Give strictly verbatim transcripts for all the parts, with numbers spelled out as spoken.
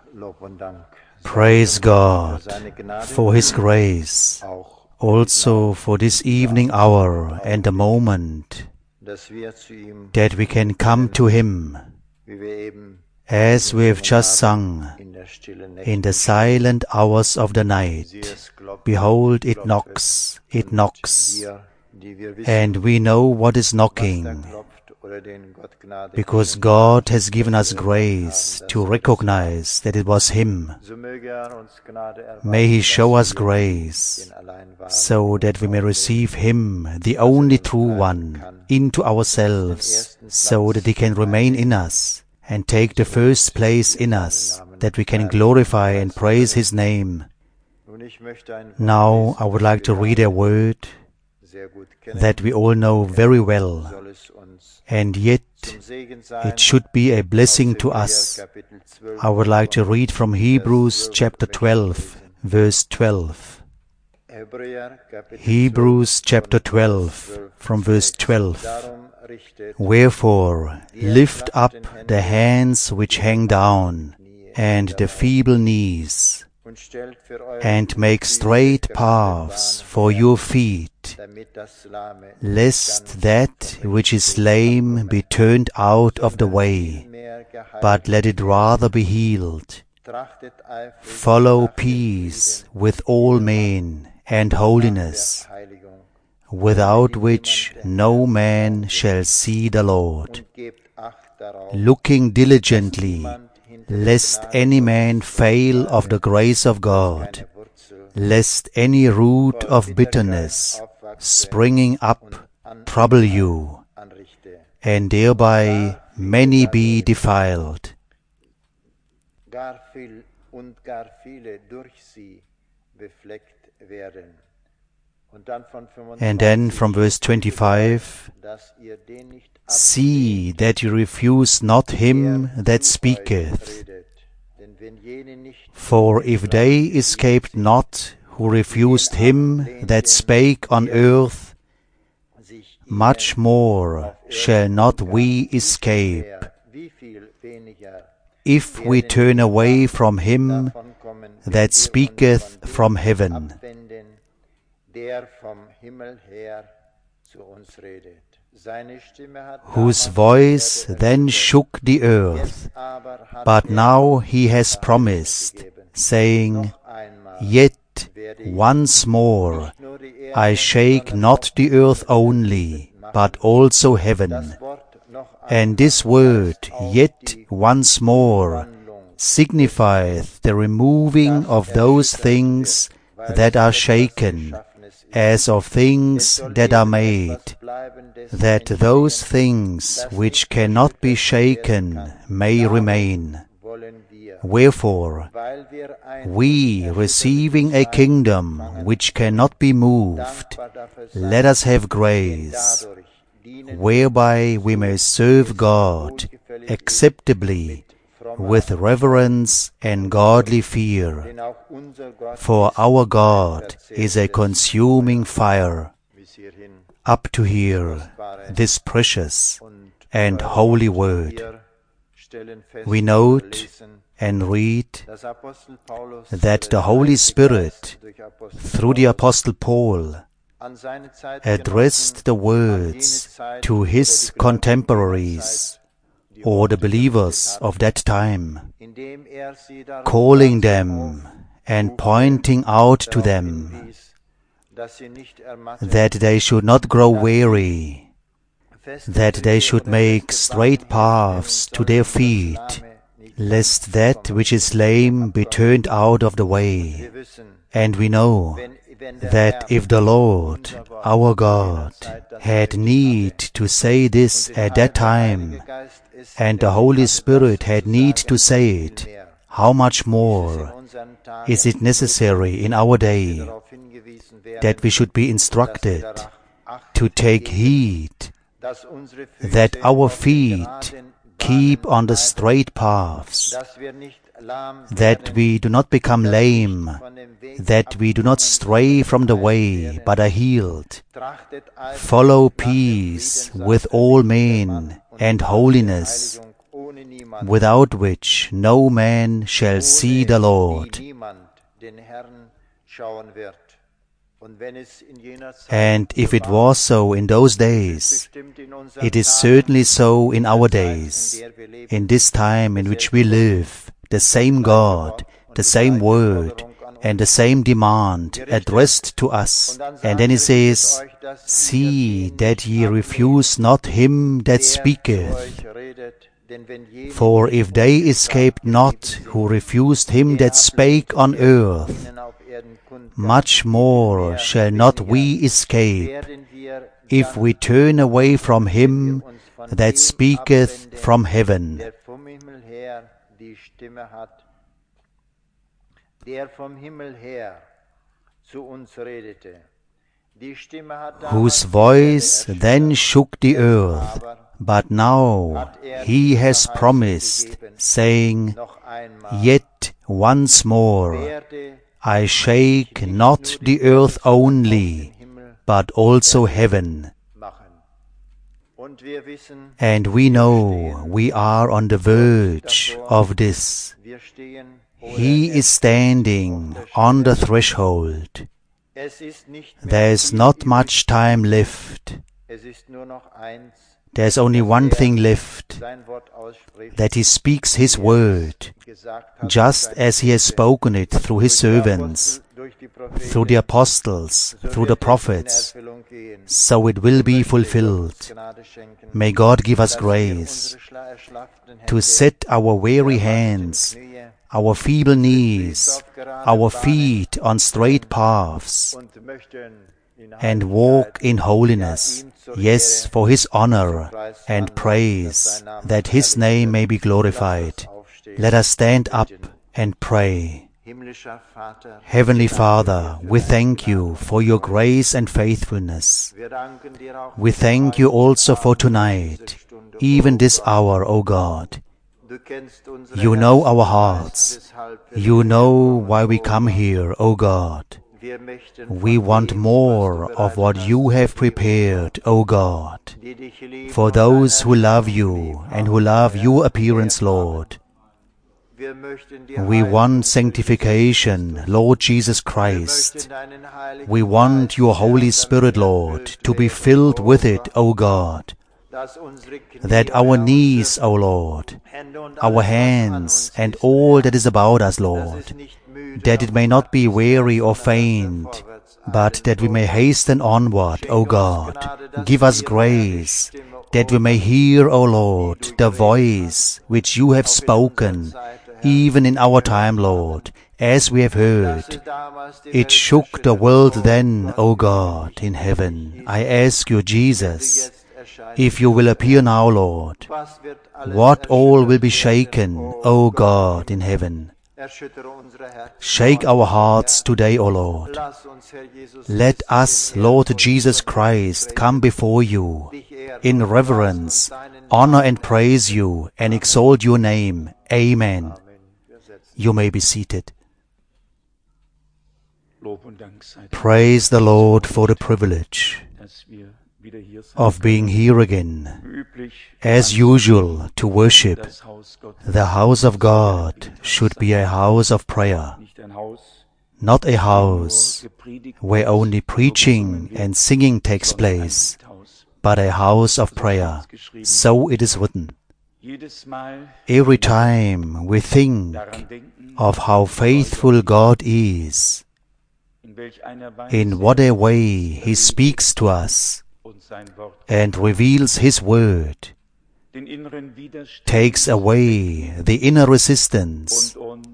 Praise God for His grace, also for this evening hour and the moment that we can come to Him, as we have just sung, in the silent hours of the night. Behold, it knocks, it knocks, and we know what is knocking, because God has given us grace to recognize that it was Him. May He show us grace, so that we may receive Him, the only true One, into ourselves, so that He can remain in us and take the first place in us, that we can glorify and praise His name. Now I would like to read a word that we all know very well, and yet it should be a blessing to us. I would like to read from Hebrews chapter twelve, verse twelve. Hebrews chapter twelve, from verse twelve. Wherefore, lift up the hands which hang down, and the feeble knees, and make straight paths for your feet, lest that which is lame be turned out of the way, but let it rather be healed. Follow peace with all men and holiness, without which no man shall see the Lord. Looking diligently, lest any man fail of the grace of God, lest any root of bitterness springing up trouble you, and thereby many be defiled. And then from verse twenty-five, see that you refuse not him that speaketh. For if they escaped not who refused him that spake on earth, much more shall not we escape, if we turn away from him that speaketh from heaven, whose voice then shook the earth. But now he has promised, saying, Yet once more I shake not the earth only, but also heaven. And this word, yet once more, signifieth the removing of those things that are shaken, as of things that are made, that those things which cannot be shaken may remain. Wherefore, we, receiving a kingdom which cannot be moved, let us have grace, whereby we may serve God acceptably, with reverence and godly fear. For our God is a consuming fire. Up to here, this precious and holy word. We note and read that the Holy Spirit, through the Apostle Paul, addressed the words to his contemporaries, or the believers of that time, calling them and pointing out to them that they should not grow weary, that they should make straight paths to their feet, lest that which is lame be turned out of the way. And we know that if the Lord, our God, had need to say this at that time, and the Holy Spirit had need to say it, how much more is it necessary in our day that we should be instructed to take heed that our feet keep on the straight paths, that we do not become lame, that we do not stray from the way, but are healed. Follow peace with all men and holiness, without which no man shall see the Lord. And if it was so in those days, it is certainly so in our days, in this time in which we live, the same God, the same word, and the same demand addressed to us. And then he says, see that ye refuse not him that speaketh. For if they escaped not who refused him that spake on earth, much more shall not we escape, if we turn away from him that speaketh from heaven. Whose voice then shook the earth, but now he has promised, saying, yet once more, I shake not the earth only, but also heaven. And we know we are on the verge of this. He is standing on the threshold. There is not much time left. There is only one thing left, that he speaks his word, just as he has spoken it through his servants, through the apostles, through the prophets, so it will be fulfilled. May God give us grace to set our weary hands, our feeble knees, our feet on straight paths, and walk in holiness, yes, for his honor and praise, that his name may be glorified. Let us stand up and pray. Heavenly Father, we thank you for your grace and faithfulness. We thank you also for tonight, even this hour, O God. You know our hearts. You know why we come here, O God. We want more of what you have prepared, O God, for those who love you and who love your appearance, Lord. We want sanctification, Lord Jesus Christ. We want your Holy Spirit, Lord, to be filled with it, O God, that our knees, O Lord, our hands, and all that is about us, Lord, that it may not be weary or faint, but that we may hasten onward, O God. Give us grace, that we may hear, O Lord, the voice which you have spoken, even in our time, Lord, as we have heard. It shook the world then, O God, in heaven. I ask you, Jesus, if you will appear now, Lord, what all will be shaken, O God, in heaven. Shake our hearts today, O Lord. Let us, Lord Jesus Christ, come before you in reverence, honor and praise you, and exalt your name. Amen. You may be seated. Praise the Lord for the privilege of being here again, as usual, to worship. The house of God should be a house of prayer, not a house where only preaching and singing takes place, but a house of prayer. So it is written. Every time we think of how faithful God is, in what a way He speaks to us and reveals His word, takes away the inner resistance,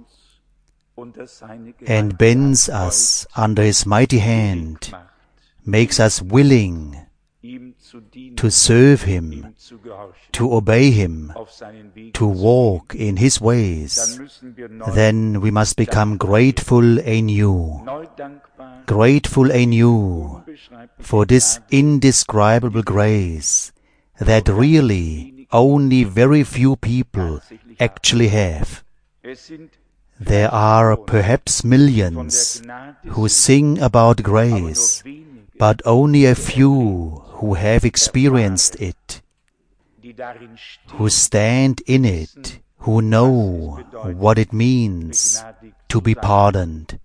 and bends us under His mighty hand, makes us willing to serve Him, to obey Him, to walk in His ways, then we must become grateful anew, grateful anew for this indescribable grace that really only very few people actually have. There are perhaps millions who sing about grace, but only a few who have experienced it, who stand in it who know what it means to be pardoned.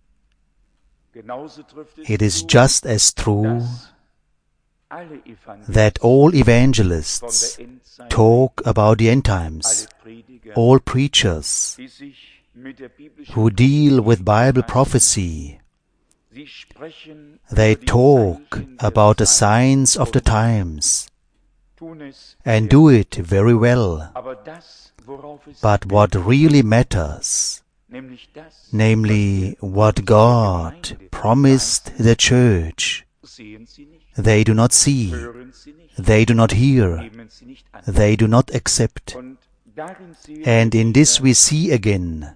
It is just as true that all evangelists talk about the end times, all preachers who deal with Bible prophecy, they talk about the signs of the times and do it very well. But what really matters, namely what God promised the church, they do not see, they do not hear, they do not accept. And in this we see again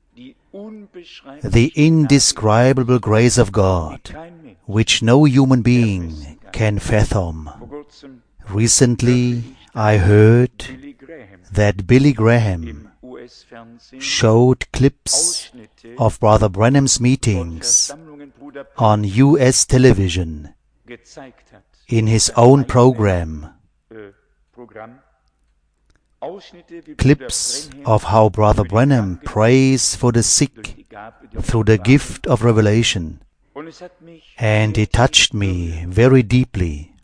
the indescribable grace of God, which no human being can fathom. Recently I heard that Billy Graham showed clips of Brother Branham's meetings on U S television in his own program. Clips of how Brother Branham prays for the sick through the gift of revelation. And it touched me very deeply.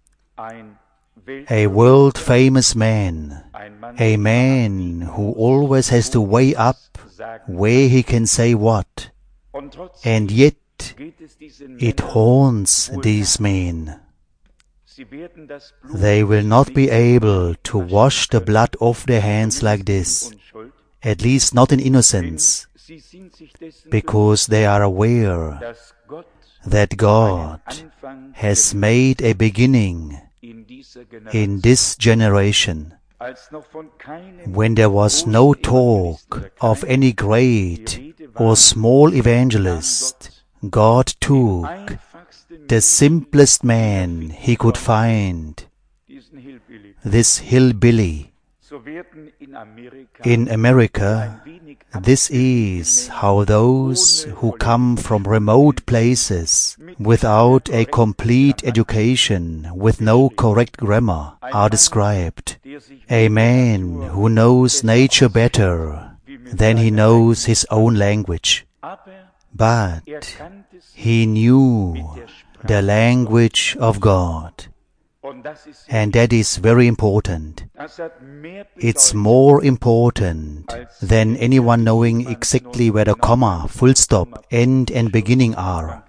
A world-famous man, a man who always has to weigh up where he can say what, and yet it haunts these men. They will not be able to wash the blood off their hands like this, at least not in innocence, because they are aware that God has made a beginning in this generation, when there was no talk of any great or small evangelist. God took the simplest man he could find, this hillbilly. In America, this is how those who come from remote places without a complete education, with no correct grammar, are described. A man who knows nature better than he knows his own language. But he knew the language of God. And that is very important. It's more important than anyone knowing exactly where the comma, full stop, end and beginning are.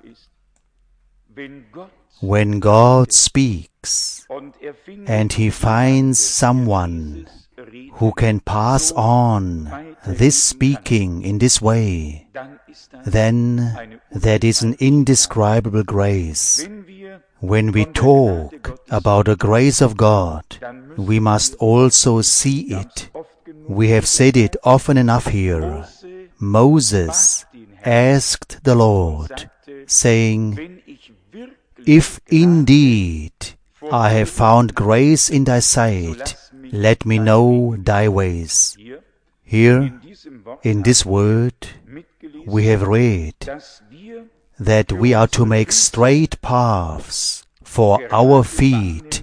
When God speaks and He finds someone who can pass on this speaking in this way, then that is an indescribable grace. When we talk about the grace of God, we must also see it. We have said it often enough here. Moses asked the Lord, saying, "If indeed I have found grace in thy sight, let me know thy ways." Here, in this word, we have read that we are to make straight paths for our feet.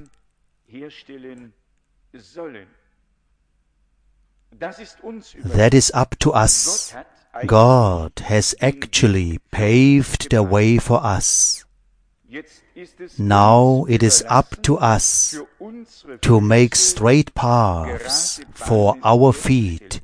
That is up to us. God has actually paved the way for us. Now it is up to us to make straight paths for our feet.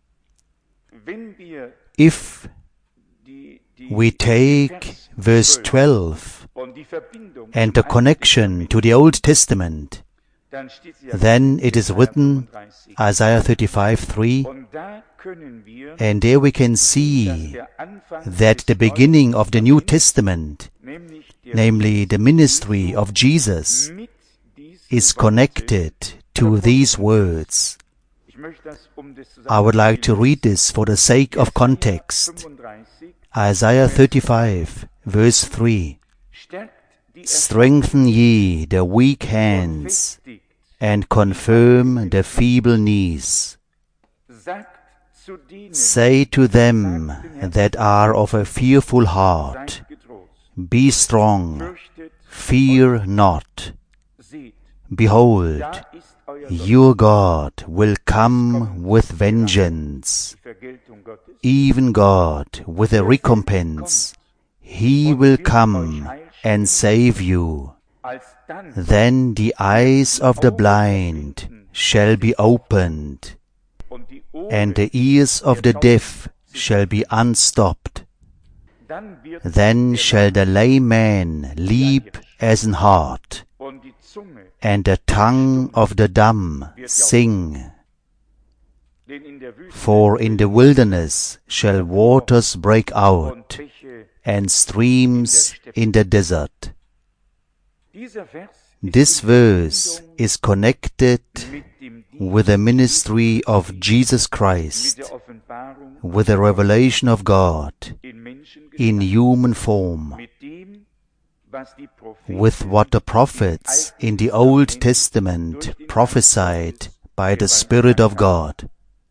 If we take verse twelve and the connection to the Old Testament, then it is written, Isaiah thirty-five three, and there we can see that the beginning of the New Testament, namely the ministry of Jesus, is connected to these words. I would like to read this for the sake of context. Isaiah thirty-five, verse three. Strengthen ye the weak hands, and confirm the feeble knees. Say to them that are of a fearful heart, be strong, fear not. Behold, Your God will come with vengeance, even God with a recompense. He will come and save you. Then the eyes of the blind shall be opened, and the ears of the deaf shall be unstopped. Then shall the lame man leap as an hart, and the tongue of the dumb sing. For in the wilderness shall waters break out, and streams in the desert. This verse is connected with the ministry of Jesus Christ, with the revelation of God in human form, with what the prophets in the Old Testament prophesied by the Spirit of God,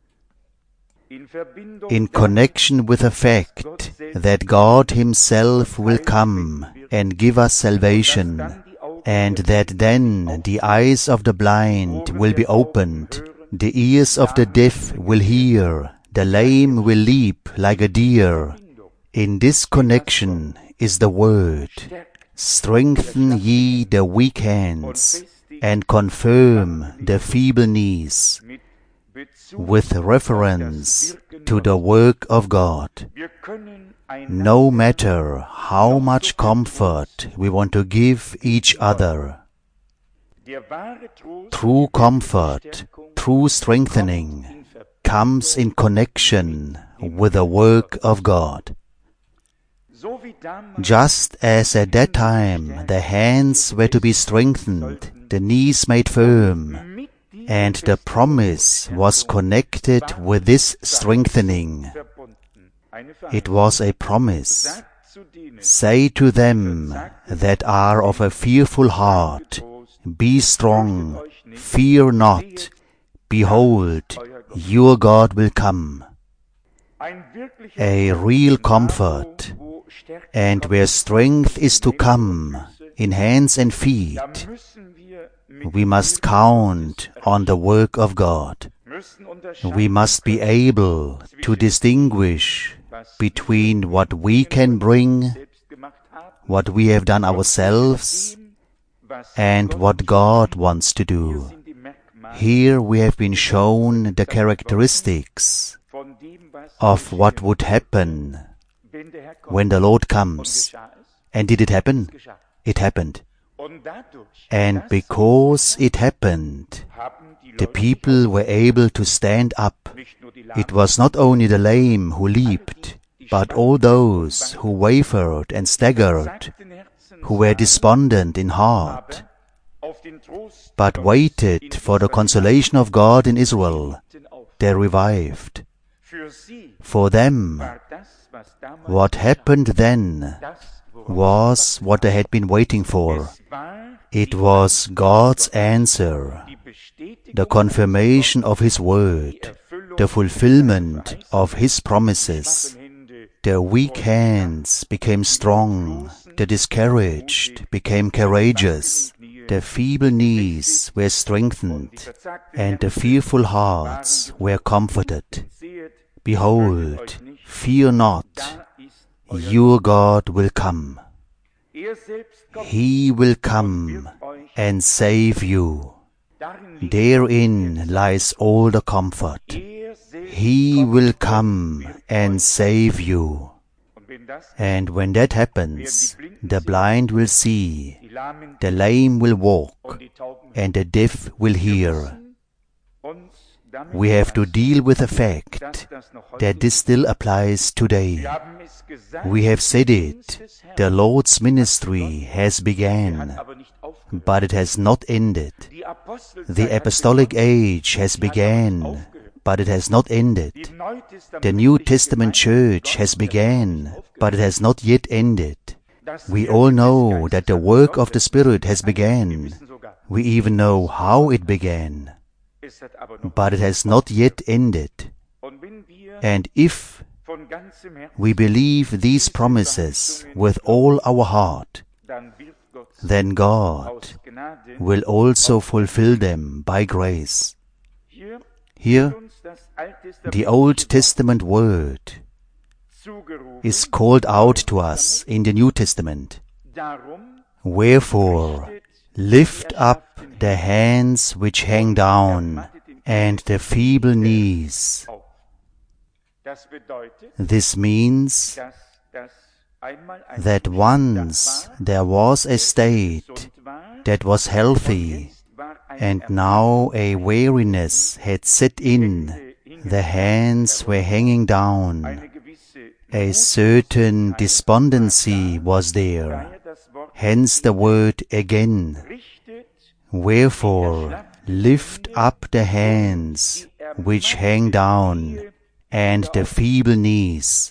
in connection with the fact that God Himself will come and give us salvation, and that then the eyes of the blind will be opened, the ears of the deaf will hear, the lame will leap like a deer. In this connection is the word, strengthen ye the weak hands, and confirm the feeble knees, with reference to the work of God. No matter how much comfort we want to give each other, true comfort, true strengthening comes in connection with the work of God. Just as at that time the hands were to be strengthened, the knees made firm, and the promise was connected with this strengthening. It was a promise. Say to them that are of a fearful heart, be strong, fear not, behold, your God will come. A real comfort, and where strength is to come in hands and feet, we must count on the work of God. We must be able to distinguish between what we can bring, what we have done ourselves, and what God wants to do. Here we have been shown the characteristics of what would happen when the Lord comes. And did it happen? It happened. And because it happened, the people were able to stand up. It was not only the lame who leaped, but all those who wavered and staggered, who were despondent in heart, but waited for the consolation of God in Israel. They revived. For them, what happened then was what they had been waiting for. It was God's answer, the confirmation of His word, the fulfillment of His promises. The weak hands became strong, the discouraged became courageous, the feeble knees were strengthened, and the fearful hearts were comforted. Behold, fear not, your God will come. He will come and save you. Therein lies all the comfort. He will come and save you. And when that happens, the blind will see, the lame will walk, and the deaf will hear. We have to deal with the fact that this still applies today. We have said it, the Lord's ministry has begun, but it has not ended. The apostolic age has begun, but it has not ended. The New Testament church has begun, but it has not yet ended. We all know that the work of the Spirit has begun. We even know how it began. But it has not yet ended. And if we believe these promises with all our heart, then God will also fulfill them by grace. Here, the Old Testament word is called out to us in the New Testament. Wherefore, lift up the hands which hang down, and the feeble knees. This means that once there was a state that was healthy, and now a weariness had set in, the hands were hanging down, a certain despondency was there. Hence the word again. Wherefore, lift up the hands which hang down, and the feeble knees.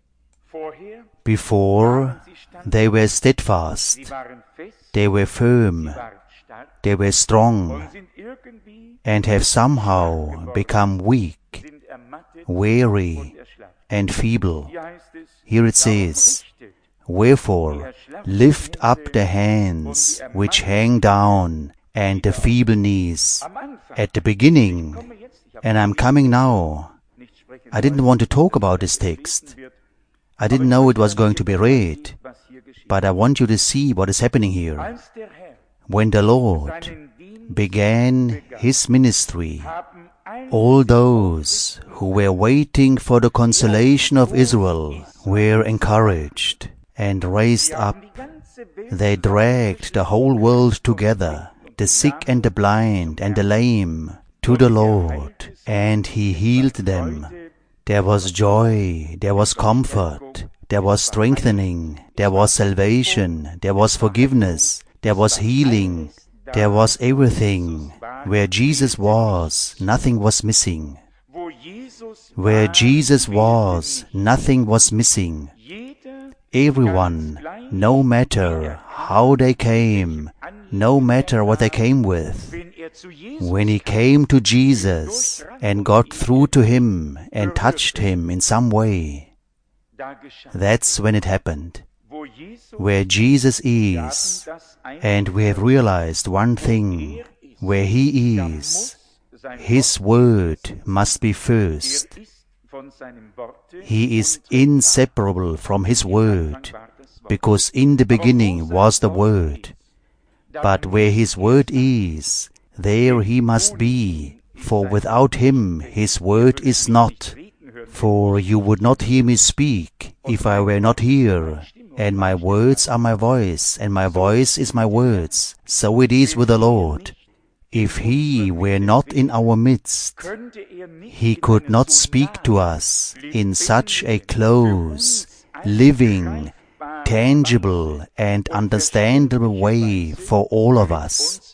Before, they were steadfast, they were firm, they were strong, and have somehow become weak, weary, and feeble. Here it says, Wherefore, lift up the hands which hang down, and the feeble knees. At the beginning, and I'm coming now, I didn't want to talk about this text. I didn't know it was going to be read, but I want you to see what is happening here. When the Lord began His ministry, all those who were waiting for the consolation of Israel were encouraged and raised up. They dragged the whole world together, the sick and the blind and the lame, to the Lord, and He healed them. There was joy, there was comfort, there was strengthening, there was salvation, there was forgiveness, there was healing, there was everything. Where Jesus was, nothing was missing. Where Jesus was, nothing was missing. Everyone, no matter how they came, no matter what they came with, when he came to Jesus and got through to Him and touched Him in some way, that's when it happened. Where Jesus is, and we have realized one thing, where He is, His word must be first. He is inseparable from His word, because in the beginning was the Word. But where His word is, there He must be, for without Him His word is not. For you would not hear me speak if I were not here, and my words are my voice, and my voice is my words. So it is with the Lord. If He were not in our midst, He could not speak to us in such a close, living, tangible, and understandable way for all of us.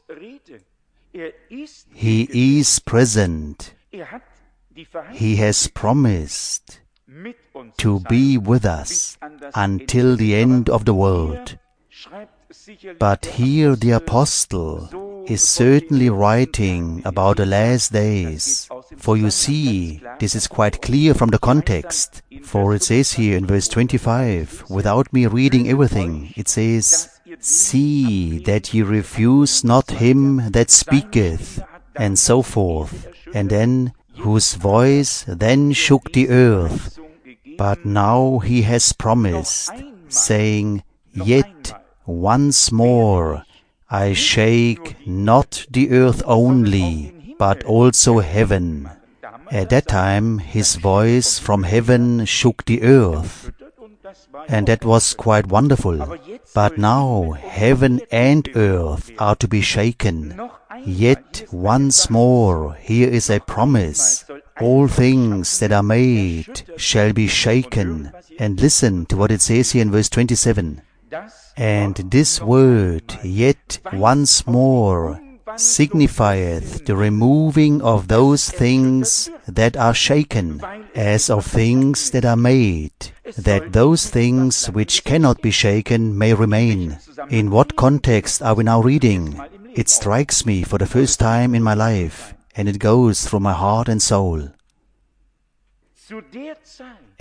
He is present. He has promised to be with us until the end of the world. But here the apostle is certainly writing about the last days. For you see, this is quite clear from the context. For it says here in verse twenty-five, without me reading everything, it says, See that ye refuse not him that speaketh, and so forth. And then, whose voice then shook the earth. But now he has promised, saying, Yet once more I shake not the earth only, but also heaven. At that time his voice from heaven shook the earth, and that was quite wonderful. But now heaven and earth are to be shaken. Yet once more here is a promise. All things that are made shall be shaken. And listen to what it says here in verse twenty-seven. And this word, yet once more, signifieth the removing of those things that are shaken, as of things that are made, that those things which cannot be shaken may remain. In what context are we now reading? It strikes me for the first time in my life, and it goes through my heart and soul.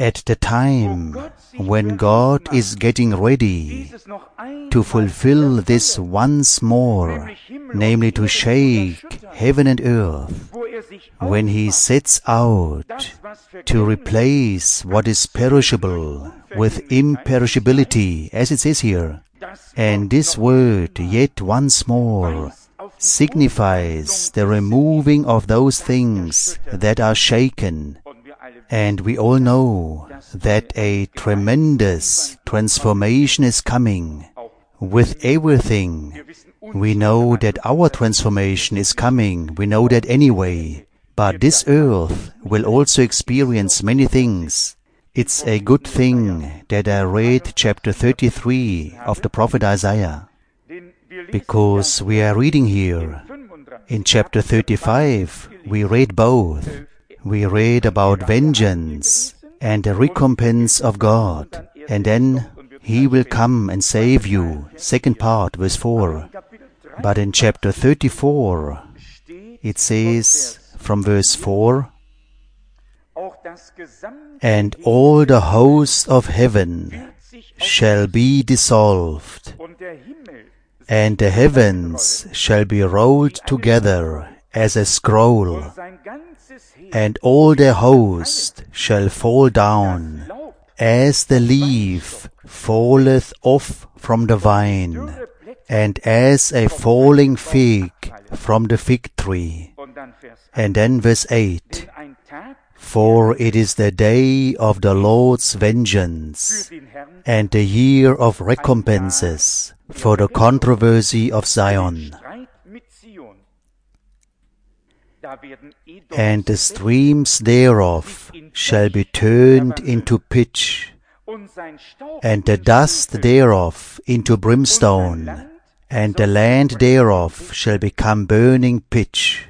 at the time when God is getting ready to fulfill this once more, namely to shake heaven and earth, when He sets out to replace what is perishable with imperishability, as it says here. And this word, yet once more, signifies the removing of those things that are shaken. And we all know that a tremendous transformation is coming with everything. We know that our transformation is coming. We know that anyway. But this earth will also experience many things. It's a good thing that I read chapter thirty-three of the prophet Isaiah, because we are reading here. In chapter thirty-five, we read both. We read about vengeance and the recompense of God, and then He will come and save you. Second part, verse four. But in chapter thirty-four, it says from verse four, and all the hosts of heaven shall be dissolved, and the heavens shall be rolled together as a scroll, and all their host shall fall down, as the leaf falleth off from the vine, and as a falling fig from the fig tree. And then verse eight, for it is the day of the Lord's vengeance, and the year of recompenses for the controversy of Zion. And the streams thereof shall be turned into pitch, and the dust thereof into brimstone, and the land thereof shall become burning pitch.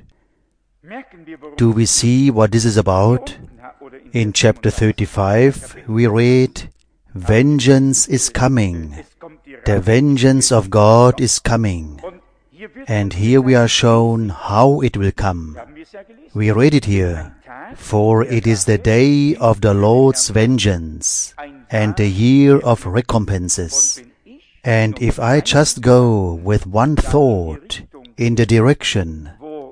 Do we see what this is about? In chapter thirty-five, we read, vengeance is coming. The vengeance of God is coming. And here we are shown how it will come. We read it here. For it is the day of the Lord's vengeance, and the year of recompenses. And if I just go with one thought in the direction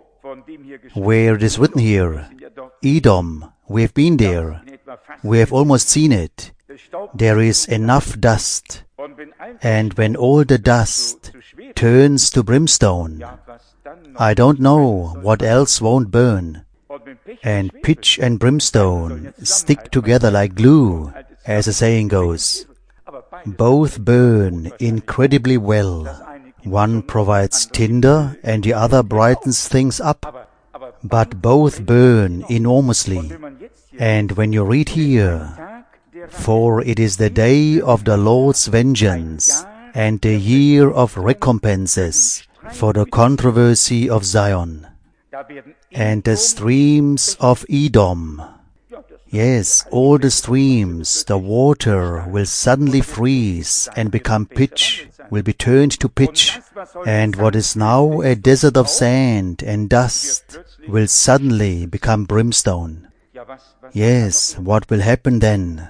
where it is written here, Edom, we have been there, we have almost seen it. There is enough dust, and when all the dust turns to brimstone, I don't know what else won't burn. And pitch and brimstone stick together like glue, as the saying goes. Both burn incredibly well. One provides tinder and the other brightens things up. But both burn enormously. And when you read here, for it is the day of the Lord's vengeance, and the year of recompenses for the controversy of Zion, and the streams of Edom. Yes, all the streams, the water will suddenly freeze and become pitch, will be turned to pitch, and what is now a desert of sand and dust will suddenly become brimstone. Yes, what will happen then?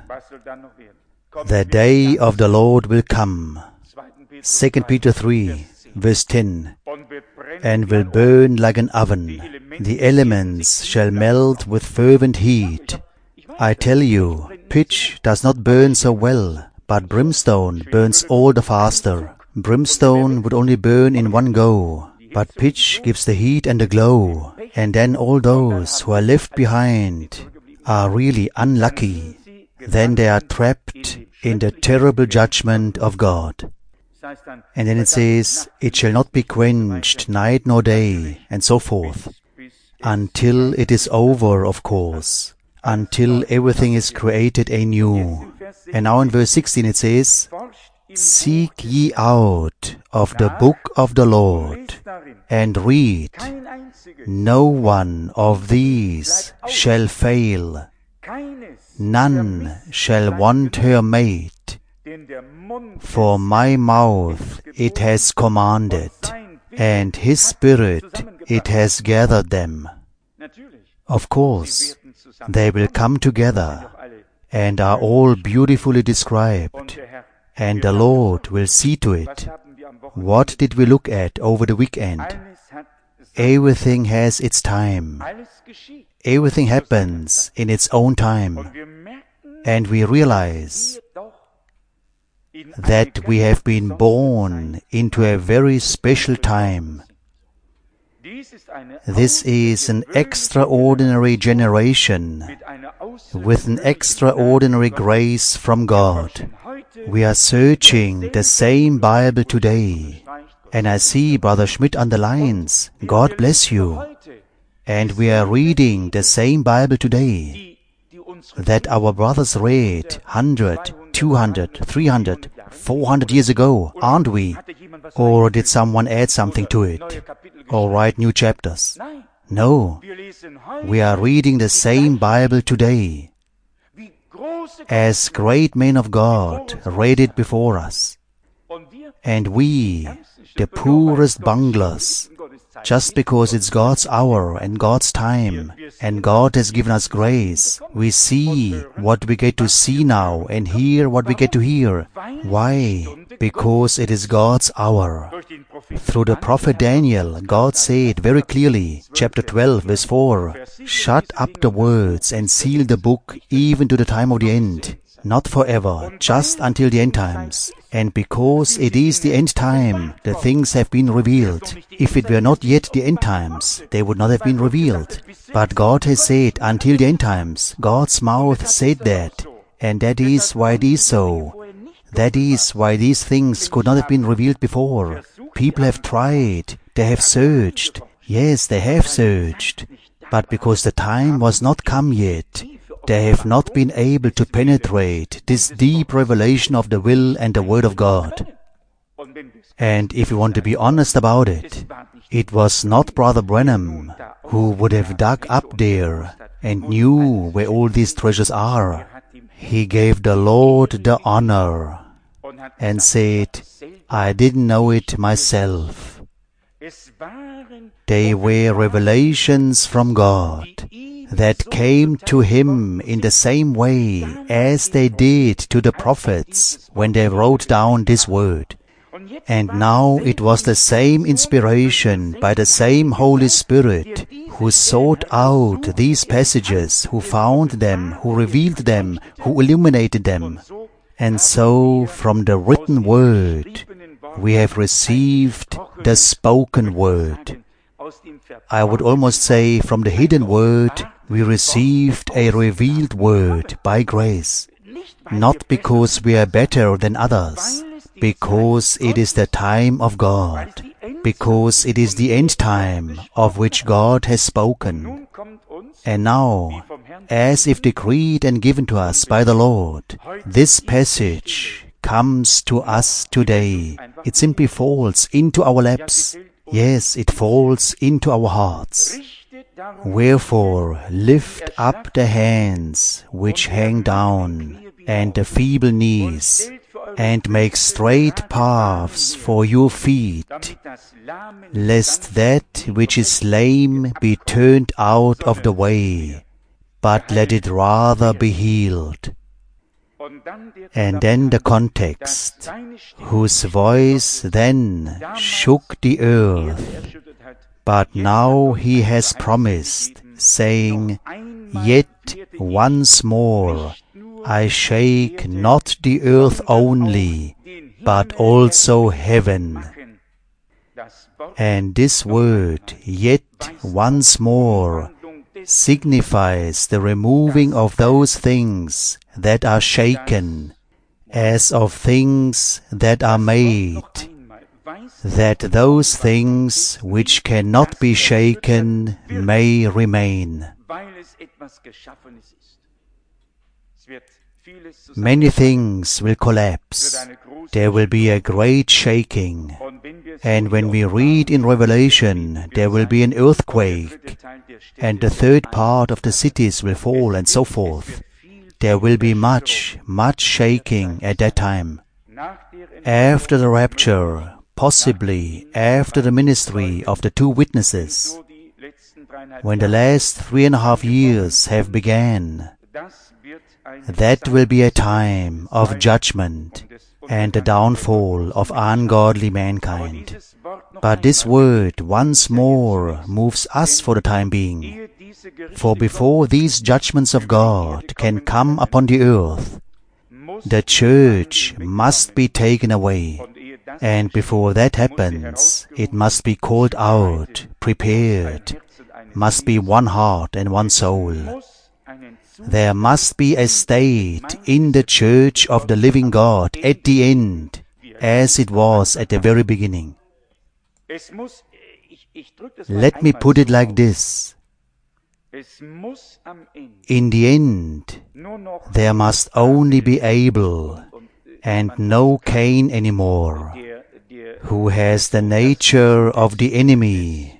The day of the Lord will come. Second Peter three, verse ten, and will burn like an oven. The elements shall melt with fervent heat. I tell you, pitch does not burn so well, but brimstone burns all the faster. Brimstone would only burn in one go, but pitch gives the heat and the glow, and then all those who are left behind are really unlucky. Then they are trapped in the terrible judgment of God. And then it says, it shall not be quenched night nor day, and so forth, until it is over, of course, until everything is created anew. And now in verse sixteen it says, seek ye out of the book of the Lord, and read. No one of these shall fail. None shall want her mate. For my mouth it has commanded, and His Spirit it has gathered them. Of course, they will come together, and are all beautifully described, and the Lord will see to it. What did we look at over the weekend? Everything has its time. Everything happens in its own time. And we realize that we have been born into a very special time. This is an extraordinary generation with an extraordinary grace from God. We are searching the same Bible today, and I see Brother Schmidt underlines, God bless you. And we are reading the same Bible today that our brothers read one hundred, two hundred, three hundred, four hundred years ago, aren't we? Or did someone add something to it? Or write new chapters? No. We are reading the same Bible today. As great men of God read it before us. And we, the poorest bunglers, just because it's God's hour and God's time, and God has given us grace, we see what we get to see now and hear what we get to hear. Why? Because it is God's hour. Through the prophet Daniel, God said very clearly, chapter twelve, verse four, shut up the words and seal the book even to the time of the end. Not forever, just until the end times. And because it is the end time, the things have been revealed. If it were not yet the end times, they would not have been revealed. But God has said, until the end times, God's mouth said that. And that is why it is so. That is why these things could not have been revealed before. People have tried, they have searched. Yes, they have searched. But because the time was not come yet, they have not been able to penetrate this deep revelation of the will and the Word of God. And if you want to be honest about it, it was not Brother Branham who would have dug up there and knew where all these treasures are. He gave the Lord the honor and said, I didn't know it myself. They were revelations from God that came to him in the same way as they did to the prophets when they wrote down this word. And now it was the same inspiration by the same Holy Spirit who sought out these passages, who found them, who revealed them, who illuminated them. And so from the written word we have received the spoken word. I would almost say from the hidden word we received a revealed word by grace, not because we are better than others, because it is the time of God, because it is the end time of which God has spoken. And now, as if decreed and given to us by the Lord, this passage comes to us today. It simply falls into our laps. Yes, it falls into our hearts. Wherefore, lift up the hands which hang down, and the feeble knees, and make straight paths for your feet, lest that which is lame be turned out of the way, but let it rather be healed. And then the context, whose voice then shook the earth, but now he has promised, saying, Yet once more I shake not the earth only, but also heaven. And this word, yet once more, signifies the removing of those things that are shaken, as of things that are made, that those things which cannot be shaken may remain. Many things will collapse. There will be a great shaking. And when we read in Revelation, there will be an earthquake, and the third part of the cities will fall, and so forth. There will be much, much shaking at that time. After the rapture, possibly after the ministry of the two witnesses, when the last three and a half years have begun, that will be a time of judgment and the downfall of ungodly mankind. But this word once more moves us for the time being. For before these judgments of God can come upon the earth, the church must be taken away. And before that happens, it must be called out, prepared, must be one heart and one soul. There must be a state in the church of the living God at the end, as it was at the very beginning. Let me put it like this. In the end, there must only be Abel and no Cain anymore, who has the nature of the enemy,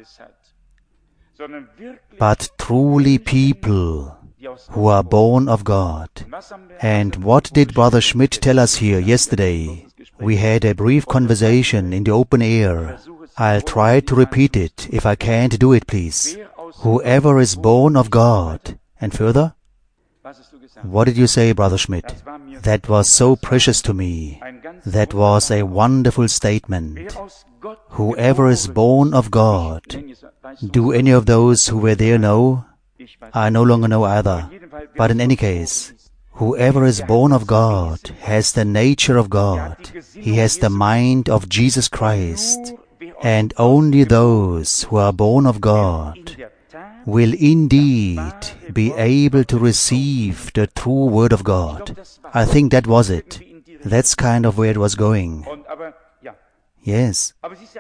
but truly people who are born of God. And what did Brother Schmidt tell us here yesterday? We had a brief conversation in the open air. I'll try to repeat it. If I can't do it, please. Whoever is born of God. And further? What did you say, Brother Schmidt? That was so precious to me. That was a wonderful statement. Whoever is born of God. Do any of those who were there know? I no longer know either. But in any case, whoever is born of God has the nature of God. He has the mind of Jesus Christ. And only those who are born of God will indeed be able to receive the true Word of God. I think that was it. That's kind of where it was going. Yes.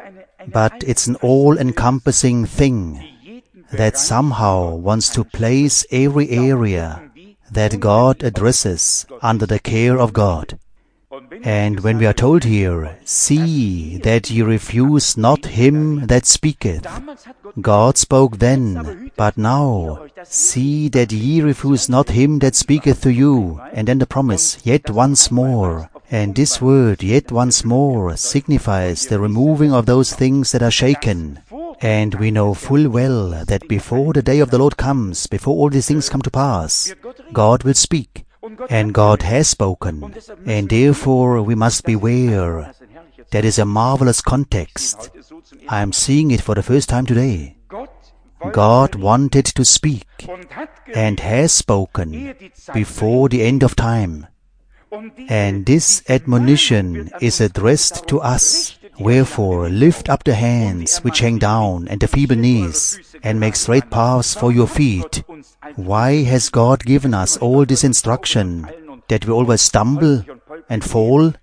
But it's an all-encompassing thing that somehow wants to place every area that God addresses under the care of God. And when we are told here, see that ye refuse not him that speaketh. God spoke then, but now, see that ye refuse not him that speaketh to you. And then the promise, yet once more. And this word, yet once more, signifies the removing of those things that are shaken. And we know full well that before the day of the Lord comes, before all these things come to pass, God will speak. And God has spoken, and therefore we must beware. That is a marvelous context. I am seeing it for the first time today. God wanted to speak, and has spoken, before the end of time. And this admonition is addressed to us. Wherefore, lift up the hands which hang down, and the feeble knees, and make straight paths for your feet. Why has God given us all this instruction? That we always stumble and fall?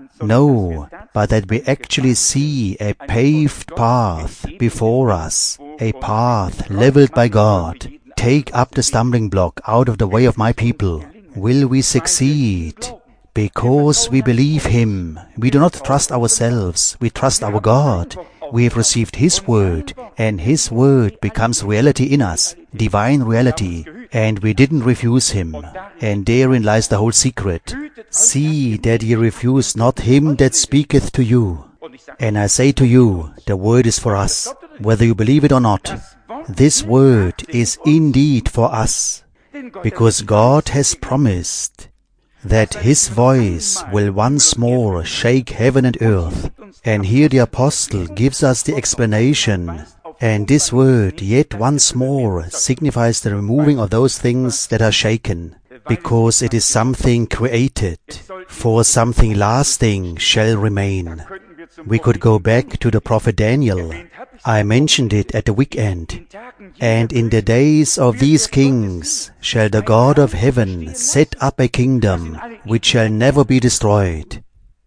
No, but that we actually see a paved path before us, a path leveled by God. Take up the stumbling block out of the way of my people. Will we succeed? Because we believe Him. We do not trust ourselves, we trust our God. We have received His Word, and His Word becomes reality in us, divine reality, and we didn't refuse Him. And therein lies the whole secret. See that ye refuse not Him that speaketh to you. And I say to you, the Word is for us, whether you believe it or not. This Word is indeed for us, because God has promised that His voice will once more shake heaven and earth. And here the apostle gives us the explanation. And this word, yet once more, signifies the removing of those things that are shaken, because it is something created, for something lasting shall remain. We could go back to the prophet Daniel. I mentioned it at the weekend. And in the days of these kings shall the God of heaven set up a kingdom which shall never be destroyed.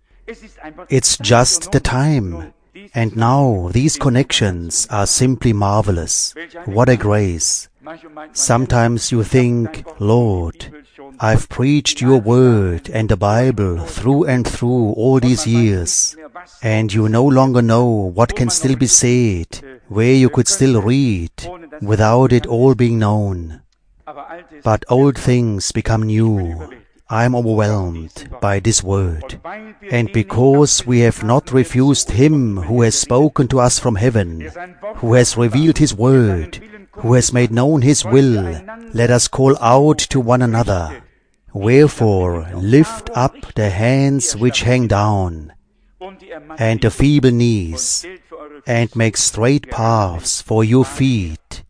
It's just the time. And now these connections are simply marvelous. What a grace. Sometimes you think, Lord, I've preached your word and the Bible through and through all these years, and you no longer know what can still be said, where you could still read, without it all being known. But old things become new. I am overwhelmed by this word. And because we have not refused Him who has spoken to us from heaven, who has revealed His word, who has made known His will, let us call out to one another, Wherefore lift up the hands which hang down, and the feeble knees, and make straight paths for your feet.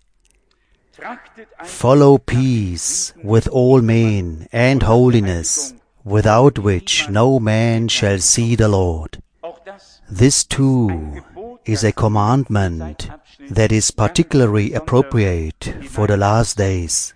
Follow peace with all men, and holiness, without which no man shall see the Lord. This too is a commandment that is particularly appropriate for the last days,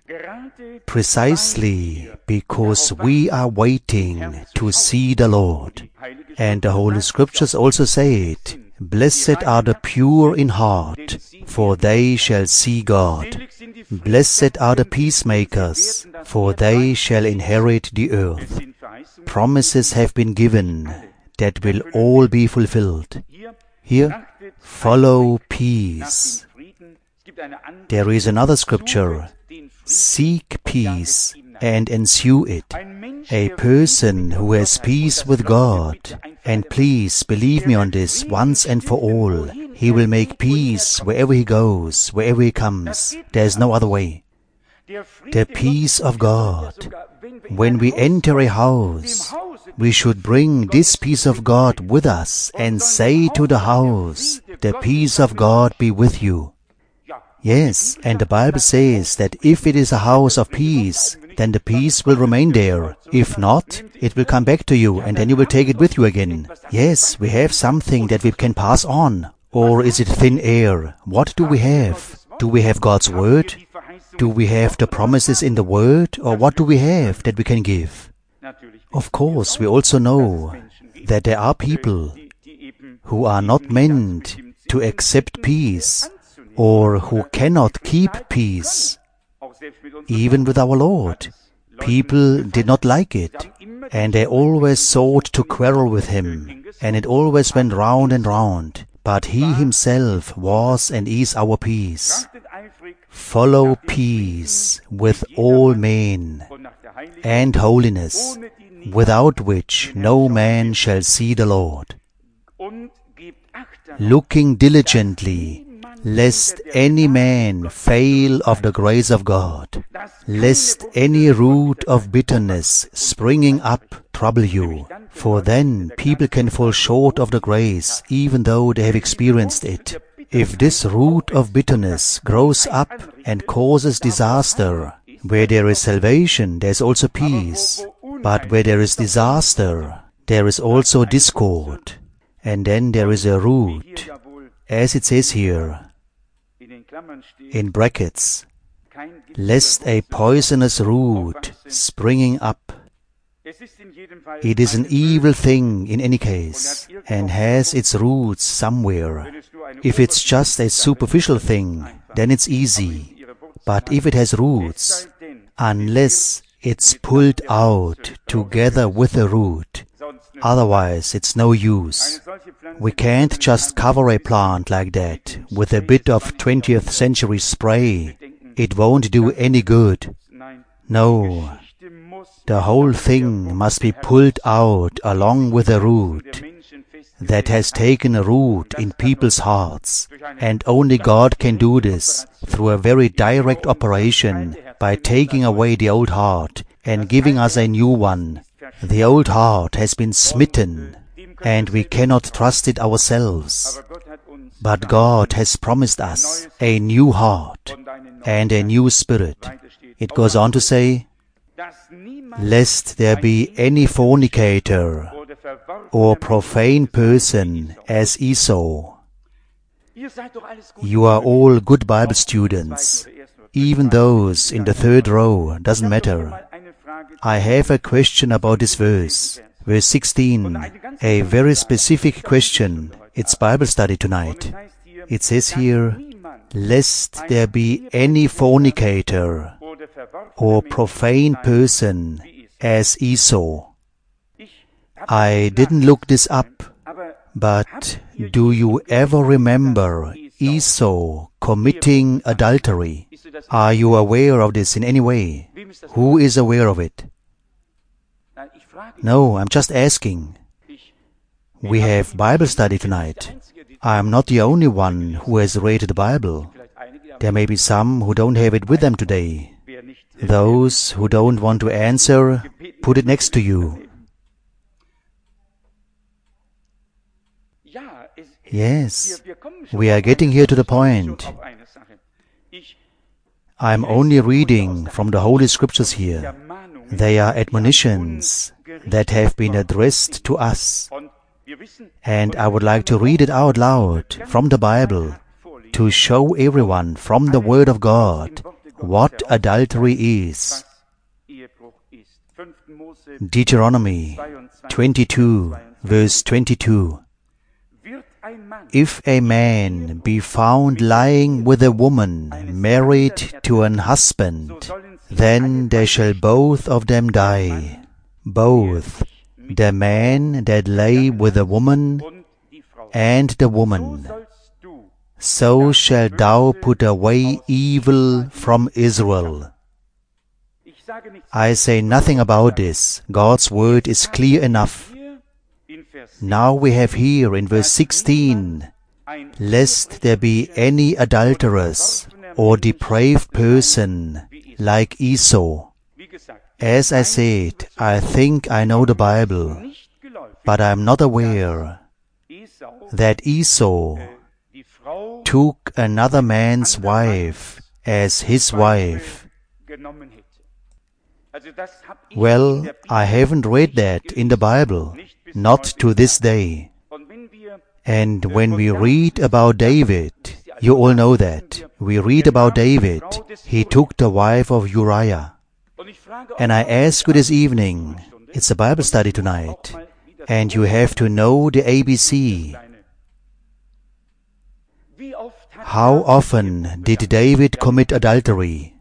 precisely because we are waiting to see the Lord. And the Holy Scriptures also say it, Blessed are the pure in heart, for they shall see God. Blessed are the peacemakers, for they shall inherit the earth. Promises have been given that will all be fulfilled. Here, follow peace. There is another scripture, seek peace and ensue it. A person who has peace with God, and please believe me on this once and for all, he will make peace wherever he goes, wherever he comes. There is no other way. The peace of God. When we enter a house, we should bring this peace of God with us and say to the house, the peace of God be with you. Yes, and the Bible says that if it is a house of peace, then the peace will remain there. If not, it will come back to you, and then you will take it with you again. Yes, we have something that we can pass on. Or is it thin air? What do we have? Do we have God's Word? Do we have the promises in the Word? Or what do we have that we can give? Of course, we also know that there are people who are not meant to accept peace, or who cannot keep peace. Even with our Lord, people did not like it, and they always sought to quarrel with Him, and it always went round and round. But He Himself was and is our peace. Follow peace with all men, and holiness, without which no man shall see the Lord. Looking diligently, lest any man fail of the grace of God, lest any root of bitterness springing up trouble you, for then people can fall short of the grace, even though they have experienced it. If this root of bitterness grows up and causes disaster, where there is salvation, there is also peace, but where there is disaster, there is also discord, and then there is a root, as it says here, in brackets, lest a poisonous root springing up. It is an evil thing in any case, and has its roots somewhere. If it's just a superficial thing, then it's easy. But if it has roots, unless it's pulled out together with the root, otherwise it's no use. We can't just cover a plant like that with a bit of twentieth century spray. It won't do any good. No, the whole thing must be pulled out along with the root that has taken a root in people's hearts. And only God can do this through a very direct operation, by taking away the old heart and giving us a new one. The old heart has been smitten, and we cannot trust it ourselves. But God has promised us a new heart and a new spirit. It goes on to say, lest there be any fornicator or profane person as Esau. You are all good Bible students, even those in the third row, doesn't matter. I have a question about this verse, verse sixteen, a very specific question. It's Bible study tonight. It says here, lest there be any fornicator or profane person as Esau. I didn't look this up, but do you ever remember Esau committing adultery? Are you aware of this in any way? Who is aware of it? No, I'm just asking. We have Bible study tonight. I am not the only one who has read the Bible. There may be some who don't have it with them today. Those who don't want to answer put it next to you. Yes, we are getting here to the point. I am only reading from the Holy Scriptures here. They are admonitions that have been addressed to us. And I would like to read it out loud from the Bible to show everyone from the Word of God what adultery is. Deuteronomy twenty-two, verse twenty-two. If a man be found lying with a woman married to an husband, then they shall both of them die, both the man that lay with the woman and the woman. So shalt thou put away evil from Israel. I say nothing about this. God's word is clear enough. Now we have here in verse sixteen, lest there be any adulterous or depraved person like Esau. As I said, I think I know the Bible, but I am not aware that Esau took another man's wife as his wife. Well, I haven't read that in the Bible, not to this day. And when we read about David, you all know that. We read about David. He took the wife of Uriah. And I ask you this evening, it's a Bible study tonight, and you have to know the A B C. How often did David commit adultery?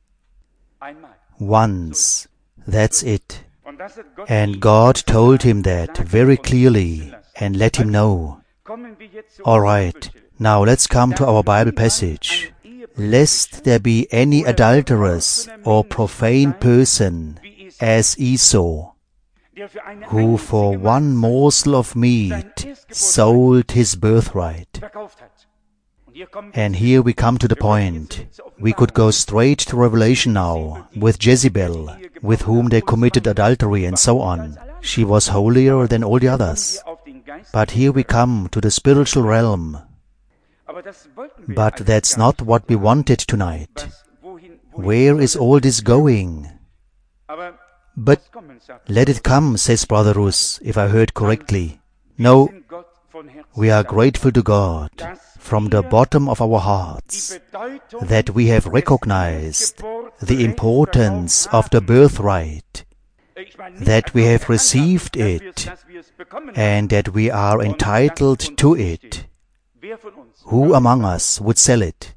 Once. That's it. And God told him that very clearly and let him know. All right, now let's come to our Bible passage. Lest there be any adulterous or profane person as Esau, who for one morsel of meat sold his birthright. And here we come to the point. We could go straight to Revelation now, with Jezebel, with whom they committed adultery and so on. She was holier than all the others. But here we come to the spiritual realm. But that's not what we wanted tonight. Where is all this going? But let it come, says Brother Rus, if I heard correctly. No, we are grateful to God from the bottom of our hearts that we have recognized the importance of the birthright, that we have received it, and that we are entitled to it. Who among us would sell it?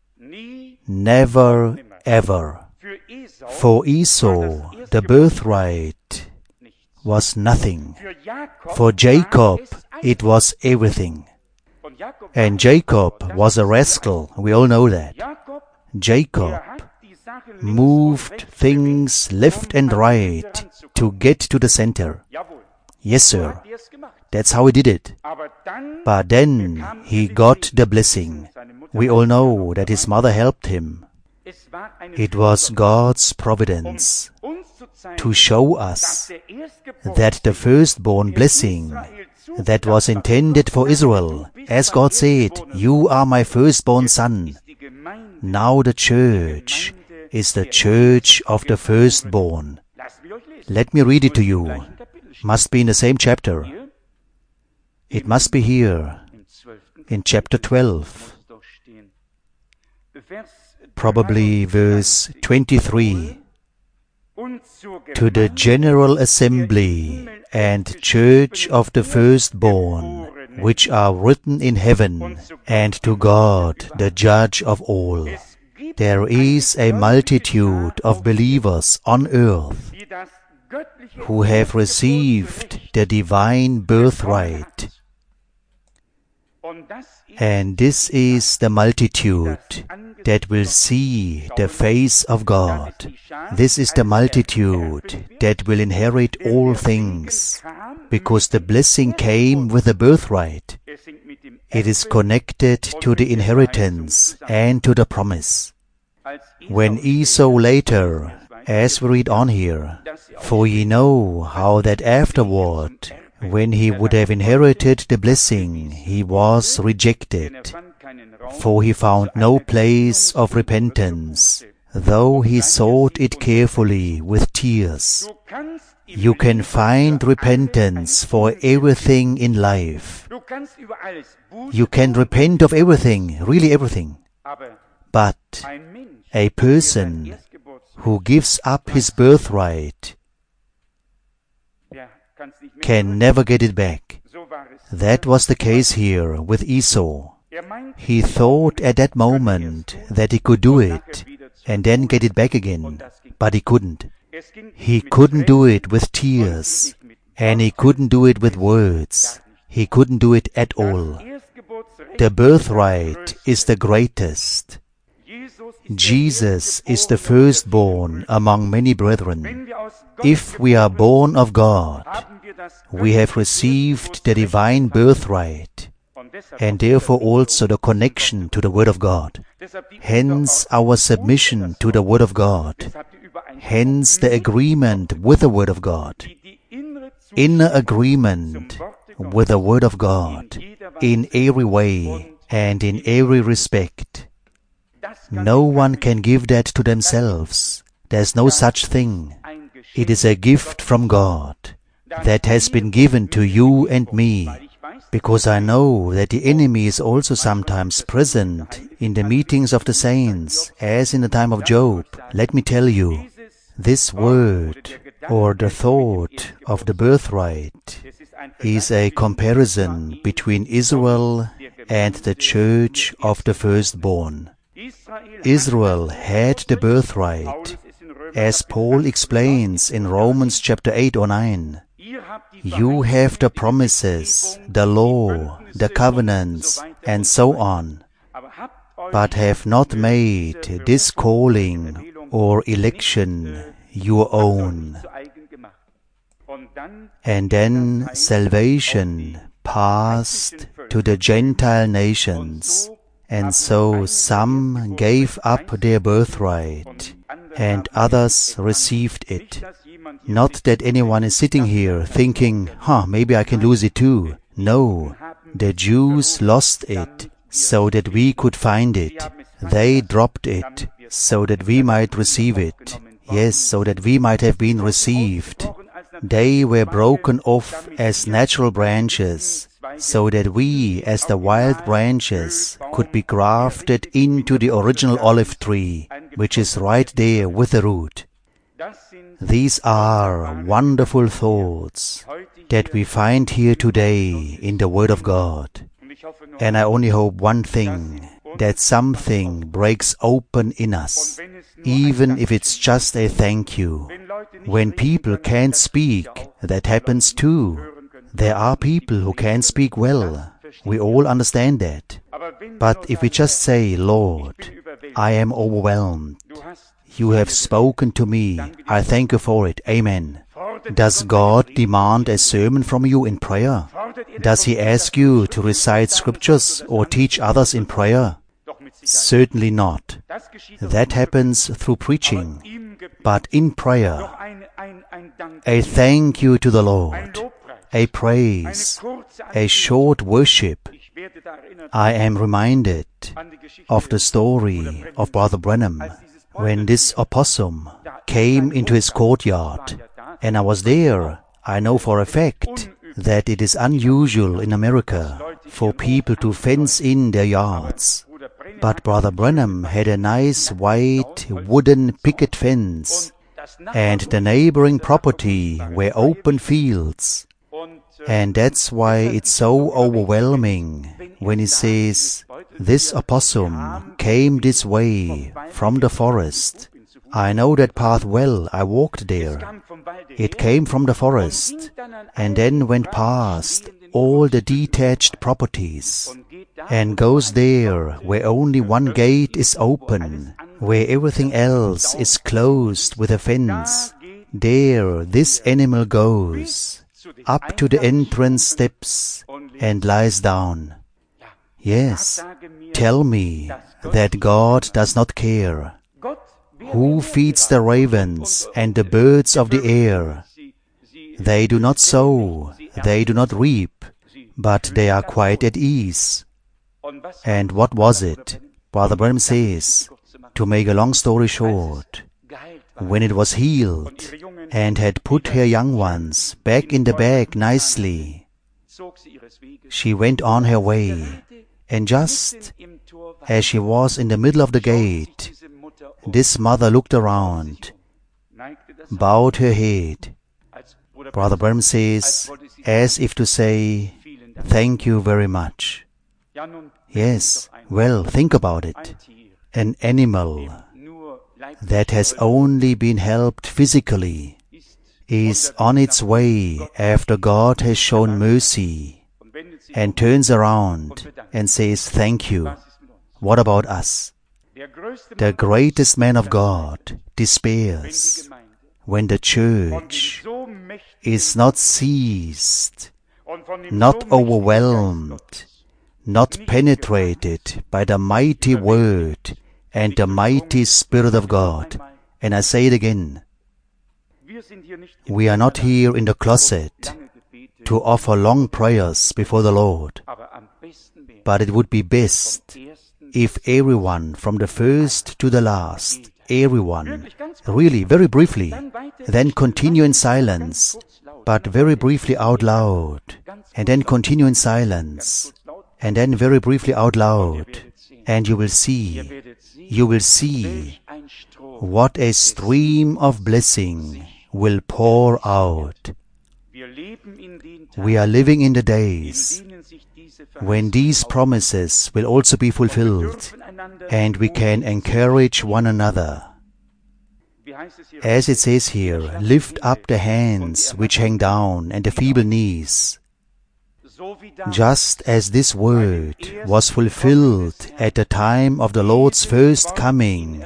Never, ever. For Esau, the birthright was nothing. For Jacob, it was everything. And Jacob was a rascal, we all know that. Jacob moved things left and right to get to the center. Yes, sir. That's how he did it. But then he got the blessing. We all know that his mother helped him. It was God's providence to show us that the firstborn blessing that was intended for Israel, as God said, "You are my firstborn son." Now the church is the church of the firstborn. Let me read it to you. Must be in the same chapter. It must be here, in chapter twelve. Probably verse twenty-three. To the general assembly and church of the firstborn, which are written in heaven, and to God, the judge of all. There is a multitude of believers on earth who have received the divine birthright. And this is the multitude that will see the face of God. This is the multitude that will inherit all things, because the blessing came with the birthright. It is connected to the inheritance and to the promise. When Esau later, as we read on here, for ye know how that afterward, when he would have inherited the blessing, he was rejected, for he found no place of repentance, though he sought it carefully with tears. You can find repentance for everything in life. You can repent of everything, really everything. But a person who gives up his birthright can never get it back. That was the case here with Esau. He thought at that moment that he could do it and then get it back again, but he couldn't. He couldn't do it with tears, and he couldn't do it with words. He couldn't do it at all. The birthright is the greatest. Jesus is the firstborn among many brethren. If we are born of God, we have received the divine birthright, and therefore also the connection to the Word of God. Hence our submission to the Word of God. Hence the agreement with the Word of God. Inner agreement with the Word of God in every way and in every respect. No one can give that to themselves. There's no such thing. It is a gift from God that has been given to you and me, because I know that the enemy is also sometimes present in the meetings of the saints, as in the time of Job. Let me tell you, this word, or the thought of the birthright, is a comparison between Israel and the church of the firstborn. Israel had the birthright, as Paul explains in Romans chapter eight or nine. You have the promises, the law, the covenants, and so on, but have not made this calling or election your own. And then salvation passed to the Gentile nations, and so some gave up their birthright, and others received it. Not that anyone is sitting here thinking, huh, maybe I can lose it too. No, the Jews lost it so that we could find it. They dropped it so that we might receive it. Yes, so that we might have been received. They were broken off as natural branches, so that we, as the wild branches, could be grafted into the original olive tree, which is right there with the root. These are wonderful thoughts that we find here today in the Word of God. And I only hope one thing, that something breaks open in us, even if it's just a thank you. When people can't speak, that happens too. There are people who can't speak well. We all understand that. But if we just say, Lord, I am overwhelmed. You have spoken to me. I thank you for it. Amen. Does God demand a sermon from you in prayer? Does He ask you to recite scriptures or teach others in prayer? Certainly not. That happens through preaching. But in prayer, a thank you to the Lord, a praise, a short worship. I am reminded of the story of Brother Branham, when this opossum came into his courtyard, and I was there. I know for a fact that it is unusual in America for people to fence in their yards. But Brother Branham had a nice white wooden picket fence, and the neighboring property were open fields. And that's why it's so overwhelming when he says, this opossum came this way from the forest. I know that path well, I walked there. It came from the forest, and then went past all the detached properties, and goes there where only one gate is open, where everything else is closed with a fence. There this animal goes, up to the entrance steps, and lies down. Yes, tell me that God does not care. Who feeds the ravens and the birds of the air? They do not sow, they do not reap, but they are quite at ease. And what was it? Brother Branham says, to make a long story short, when it was healed and had put her young ones back in the bag nicely, she went on her way, and just as she was in the middle of the gate, this mother looked around, bowed her head. Brother Branham says, as if to say, thank you very much. Yes, well, think about it. An animal that has only been helped physically is on its way after God has shown mercy and turns around and says, thank you. What about us? The greatest man of God despairs when the church is not seized, not overwhelmed, not penetrated by the mighty Word and the mighty Spirit of God. And I say it again, we are not here in the closet to offer long prayers before the Lord, but it would be best if everyone, from the first to the last, everyone, really, very briefly, then continue in silence, but very briefly out loud, and then continue in silence, and then very briefly out loud, and you will see, you will see what a stream of blessing will pour out. We are living in the days when these promises will also be fulfilled, and we can encourage one another. As it says here, lift up the hands which hang down and the feeble knees. Just as this word was fulfilled at the time of the Lord's first coming,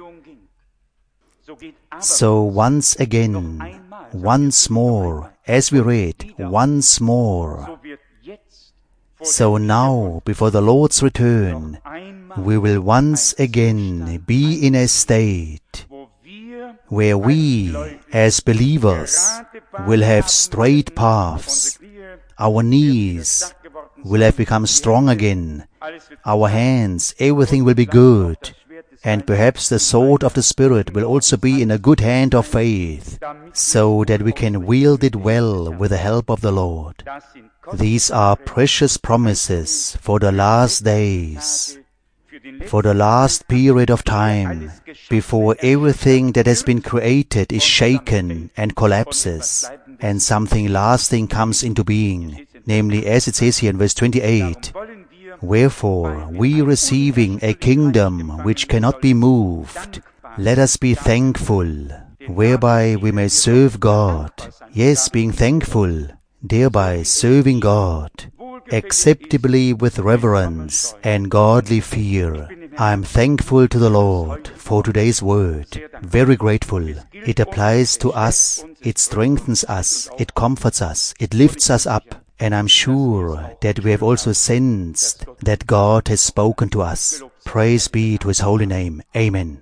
so once again, once more, as we read, once more, so now, before the Lord's return, we will once again be in a state where we, as believers, will have straight paths. Our knees will have become strong again. Our hands, everything will be good. And perhaps the sword of the Spirit will also be in a good hand of faith, so that we can wield it well with the help of the Lord. These are precious promises for the last days, for the last period of time, before everything that has been created is shaken and collapses, and something lasting comes into being, namely, as it says here in verse twenty-eight, wherefore, we receiving a kingdom which cannot be moved, let us be thankful, whereby we may serve God. Yes, being thankful, thereby serving God, acceptably with reverence and godly fear. I am thankful to the Lord for today's word, very grateful. It applies to us, it strengthens us, it comforts us, it lifts us up, and I'm sure that we have also sensed that God has spoken to us. Praise be to His holy name. Amen.